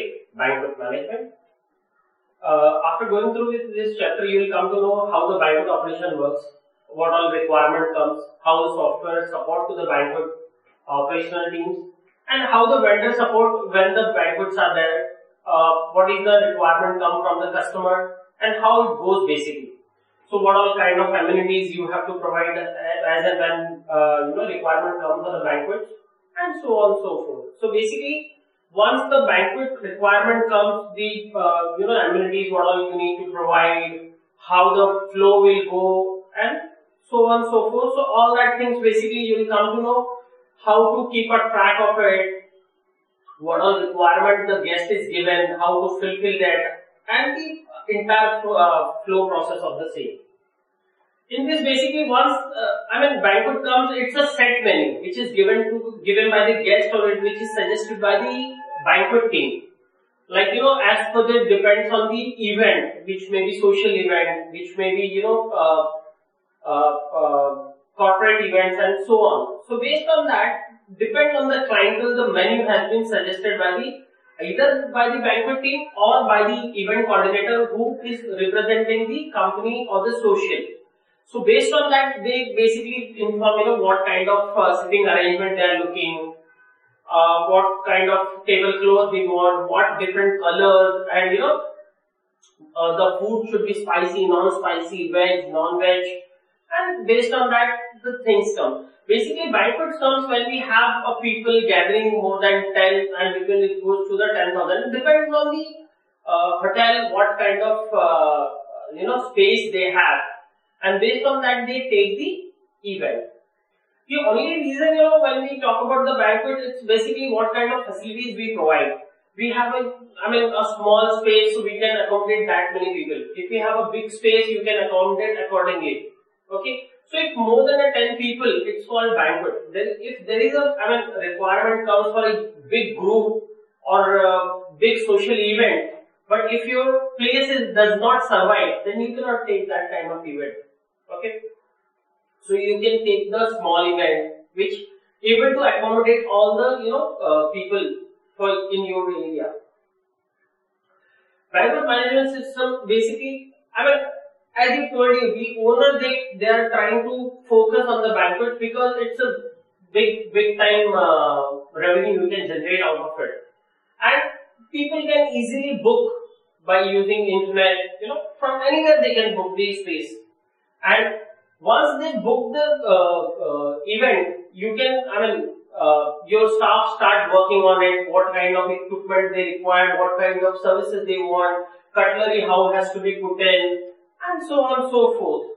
topic, banquet management. After going through this chapter, you will come to know how the banquet operation works, what all requirement comes, how the software support to the banquet operational teams, and how the vendor support when the banquets are there, what is the requirement come from the customer, and how it goes basically. So what all kind of amenities you have to provide as and when requirement comes for the banquets, and so on and so forth. So basically, once the banquet requirement comes, the amenities, what all you need to provide, how the flow will go, and so on and so forth. So all that things basically you will come to know how to keep a track of it, what all requirement the guest is given, how to fulfill that, and the entire flow process of the same. In this, basically, once banquet comes, it's a set menu which is given by the guest or which is suggested by the banquet team. Like as per the depends on the event, which may be social event, which may be corporate events, and so on. So based on that, depends on the clientele, the menu has been suggested by either by the banquet team or by the event coordinator who is representing the company or the social. So based on that, they basically inform what kind of sitting arrangement they are looking, what kind of tablecloth they want, what different colors, and the food should be spicy, non-spicy, veg, non-veg, and based on that, the things come. Basically, banquet comes when we have a people gathering more than 10, and it goes to the 10,000. It depends on the hotel, what kind of space they have. And based on that, they take the event. The only reason, when we talk about the banquet, it's basically what kind of facilities we provide. We have a small space, so we can accommodate that many people. If we have a big space, you can accommodate accordingly. Okay. So if more than 10 people, it's called banquet. Then if there is a requirement comes for a big group or a big social event, but if your place does not survive, then you cannot take that kind of event. Okay, so you can take the small event which able to accommodate all the people in your area. Banquet management system basically, as you told you, the owner they are trying to focus on the banquet because it's a big time revenue you can generate out of it, and people can easily book by using internet. From anywhere they can book the space. And once they book the event, you can, your staff start working on it, what kind of equipment they require, what kind of services they want, cutlery, how it has to be put in, and so on and so forth.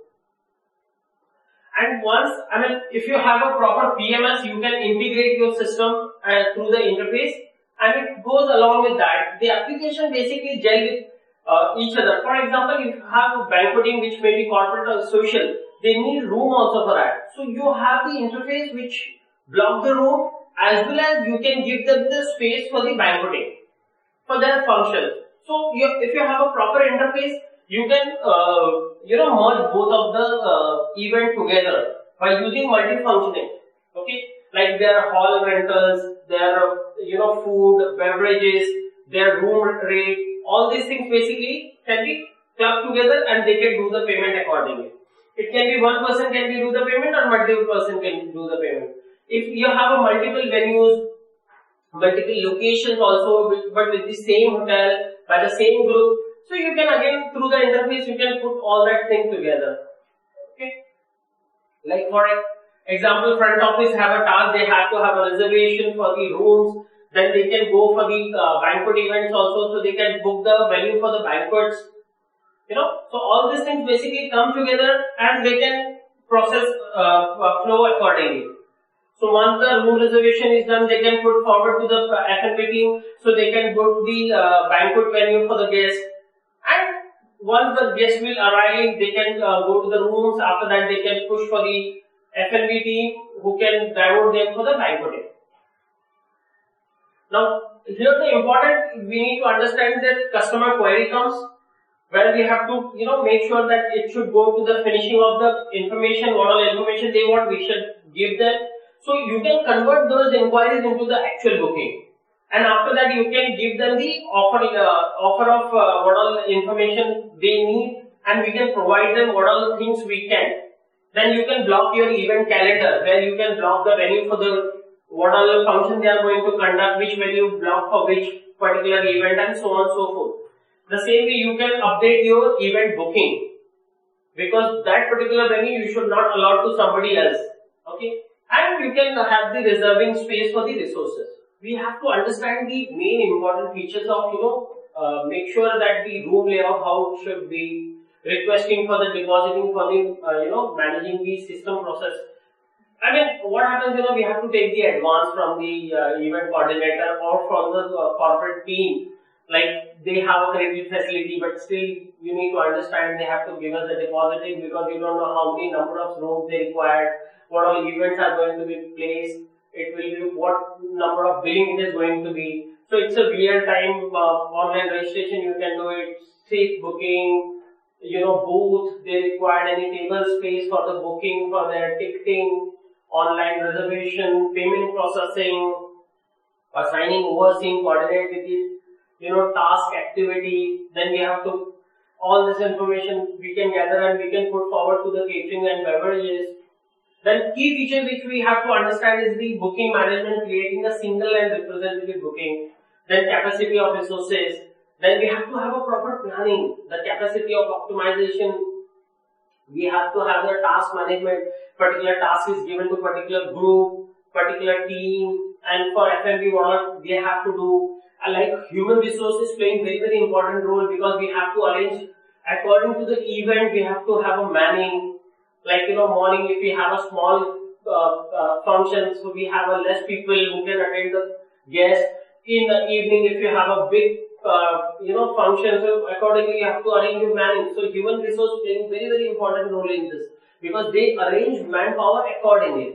And once, if you have a proper PMS, you can integrate your system through the interface, and it goes along with that. The application basically gel with each other. For example, if you have banqueting which may be corporate or social, they need room also for that. So you have the interface which block the room as well as you can give them the space for the banqueting, for their function. So if you have a proper interface, you can merge both of the event together by using multi-functioning. Okay, like there are hall rentals, there are food, beverages, their room rate. All these things basically can be clubbed together and they can do the payment accordingly. It can be one person can do the payment or multiple person can do the payment. If you have a multiple venues, multiple locations also, but with the same hotel, by the same group, so you can again through the interface you can put all that thing together. Okay. Like for example, front office have a task, they have to have a reservation for the rooms. Then they can go for the banquet events also, so they can book the venue for the banquets. So all these things basically come together and they can process flow accordingly. So once the room reservation is done, they can put forward to the F&B team, so they can book the banquet venue for the guests. And once the guests will arrive, they can go to the rooms. After that, they can push for the F&B team who can divert them for the banqueting. Now, here the important, we need to understand that customer query comes, where we have to, make sure that it should go to the finishing of the information, what all information they want, we should give them. So you can convert those inquiries into the actual booking. And after that, you can give them the offer of what all information they need, and we can provide them what all the things we can. Then you can block your event calendar, where you can block the venue for the what all the function they are going to conduct, which venue block for which particular event, and so on and so forth. The same way you can update your event booking, because that particular venue you should not allow to somebody else. Okay, and you can have the reserving space for the resources. We have to understand the main important features of, make sure that the room layout, how it should be, requesting for the depositing for the, managing the system process. I mean, what happens, we have to take the advance from the event coordinator or from the corporate team. Like, they have a credit facility, but still you need to understand they have to give us the depositing, because you don't know how many number of rooms they require, what all events are going to be placed. It will be what number of billing it is going to be. So it's a real-time online registration. You can do it. Seat booking, booth. They require any table space for the booking, for their ticketing, online reservation, payment processing, assigning, overseeing, coordinate with it, task activity. Then we have to all this information we can gather and we can put forward to the catering and beverages. Then key feature which we have to understand is the booking management, creating a single and representative booking. Then capacity of resources. Then we have to have a proper planning, the capacity of optimization. We have to have the task management. Particular task is given to particular group, particular team, and for F&B what they have to do. Like human resources playing very important role, because we have to arrange according to the event. We have to have a manning. Like, morning if we have a small function, so we have a less people who can attend the guest. In the evening, if you have a big, function, so accordingly you have to arrange your manning. So human resource playing very important role in this, because they arrange manpower accordingly.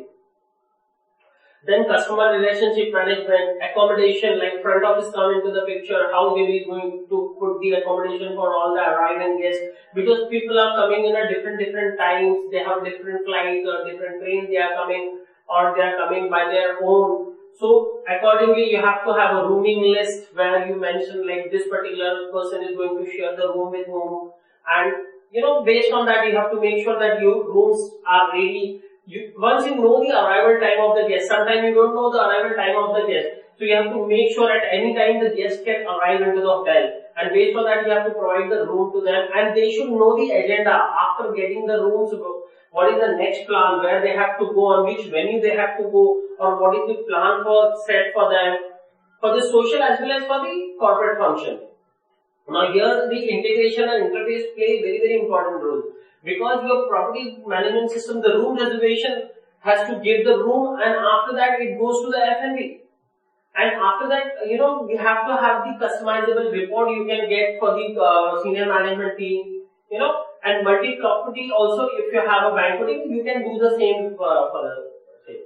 Then customer relationship management, accommodation, like front office come into the picture, how they is going to put the accommodation for all the arriving guests, because people are coming in at different times, they have different flights or different trains they are coming, or they are coming by their own. So accordingly you have to have a rooming list where you mention like this particular person is going to share the room with whom, and based on that you have to make sure that your rooms are ready. Once you know the arrival time of the guest, sometimes you don't know the arrival time of the guest. So you have to make sure at any time the guest can arrive into the hotel. And based on that, you have to provide the room to them. And they should know the agenda after getting the rooms. What is the next plan, where they have to go, on which venue they have to go, or what is the plan set for them, for the social as well as for the corporate function. Now here the integration and interface play very important role. Because your property management system, the room reservation has to give the room, and after that it goes to the F&B. And after that, we have to have the customizable report you can get for the senior management team, and multi-property also. If you have a banqueting, you can do the same for the same.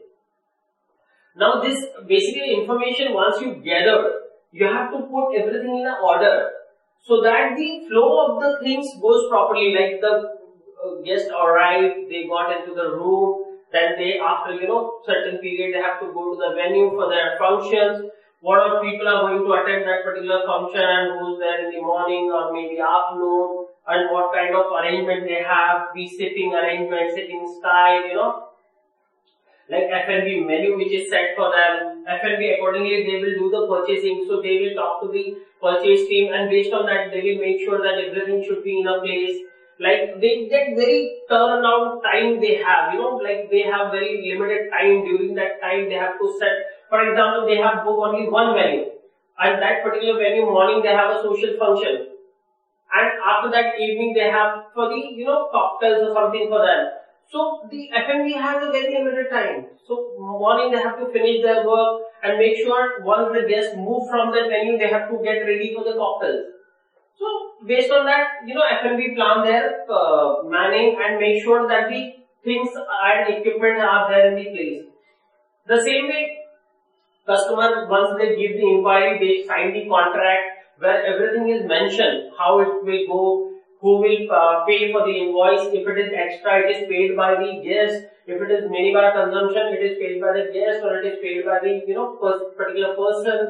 Now this basically information once you gather, you have to put everything in an order, so that the flow of the things goes properly. Like the guests arrived, they got into the room, then they, after certain period, they have to go to the venue for their functions. What are people are going to attend that particular function, and who's there in the morning or maybe afternoon, and what kind of arrangement they have, the sitting arrangement, sitting style, like F&B menu which is set for them. F&B accordingly they will do the purchasing, so they will talk to the purchase team, and based on that they will make sure that everything should be in a place. Like they get very turnaround time they have, like they have very limited time. During that time they have to set, for example, they have booked only one venue, and that particular venue morning they have a social function, and after that evening they have for the cocktails or something for them. So the F&B has a very limited time. So morning they have to finish their work and make sure once the guests move from that venue they have to get ready for the cocktails. So based on that, F&B plan their manning and make sure that the things and equipment are there in the place. The same way, customer, once they give the inquiry, they sign the contract where everything is mentioned, how it will go, who will pay for the invoice. If it is extra, it is paid by the guest. If it is minibar consumption, it is paid by the guest, or it is paid by the particular person.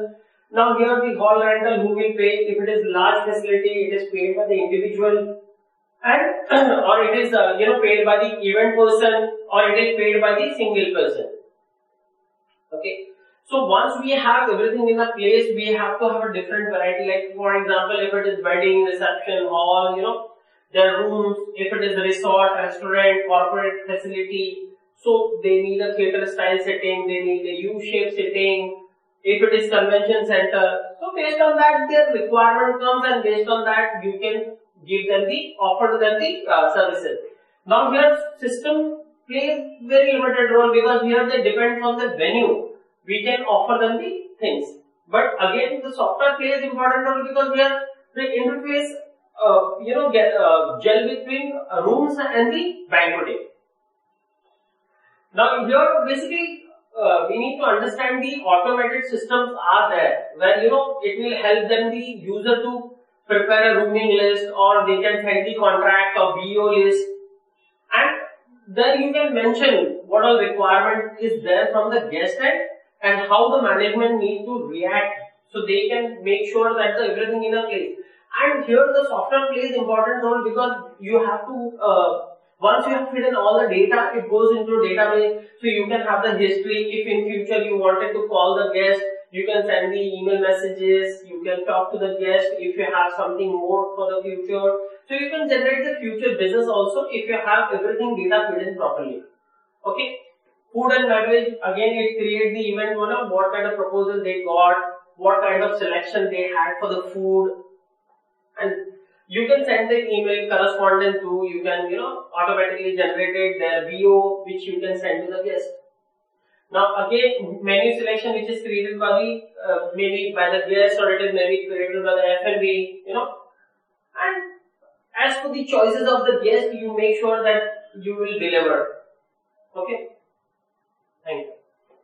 Now here the hall rental, who will pay? If it is large facility, it is paid by the individual, and or it is paid by the event person, or it is paid by the single person. Okay. So once we have everything in a place, we have to have a different variety. Like for example, if it is wedding, reception, hall, there are rooms. If it is a resort, restaurant, corporate facility, so they need a theater style setting, they need a U-shaped setting. If it is convention center, so based on that their requirement comes, and based on that you can offer them the services. Now here system plays very limited role, because here they depend on the venue. We can offer them the things, but again the software plays important role, because here the interface gel between rooms and the banqueting. Now here basically we need to understand the automated systems are there, where it will help them, the user, to prepare a rooming list, or they can send the contract or BO list, and then you can mention what all requirement is there from the guest end, and how the management need to react, so they can make sure that everything in a place. And here the software plays important role, because you have to once you have filled in all the data, it goes into database, so you can have the history. If in future you wanted to call the guest, you can send the email messages, you can talk to the guest if you have something more for the future. So you can generate the future business also if you have everything data filled in properly. Okay. Food and beverage, again it creates the event, what kind of proposal they got, what kind of selection they had for the food, and you can send the email correspondence to, you can automatically generate their BO, which you can send to the guest. Now again, menu selection, which is created by the maybe by the guest, or it is maybe created by the F&B, and as for the choices of the guest, you make sure that you will deliver. Okay.